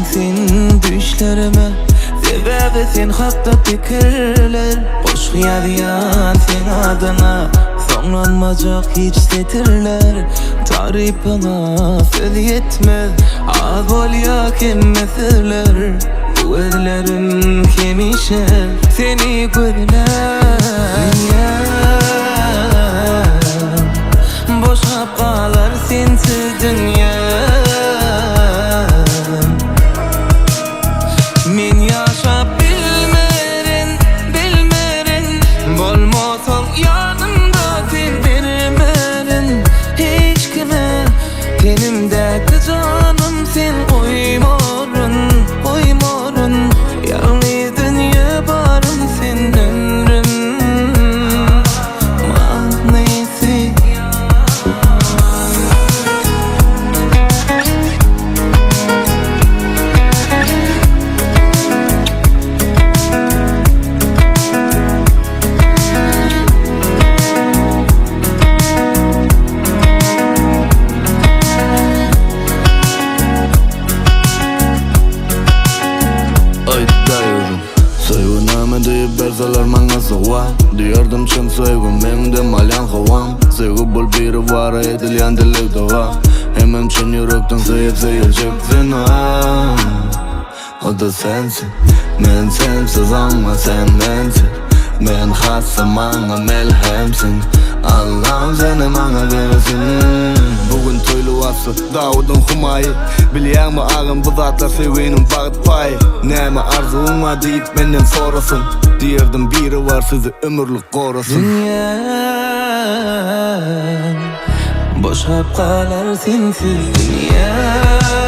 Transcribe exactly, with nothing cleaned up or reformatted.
sen düşlerime, sebebi sen hakta fikirler. Boş hiyadiyan sen adına, sonlanmayacak hiç setirler. Tarif bana söz yetmez, az bol ya kemmetirler. Bu ellerim kemişer, seni gözler. Boşap kalar sensiz dünya. Men yaşap bilmerin, bilmerin. Bolmasam yanımda sen vermerin. Hiç kime tenimdeki canım sen koymarın, koymarın. Yalnız dünya barım sen ömrüm. Manisi deyip berseler bana soğan. Diyordum çın sevgim benim de malyan kovan. Sevgi bol biri var edilen dilikte var. Hemen çın yürekten sevip seveceksin ha. O da sensin. Men sensiz ama sen bensin. Men hassam bana melhemsin. Allah'ım seni bana versin. Bugün toylu vası Davud'un humayı. Biliyor mu ağım bu zatlar sevginin bağıt payı. Neme arzum var deyip benden sorasın. Diyerdim biri var sizi ömürlük korasın. Dünya boşap kalar sensiz dünya.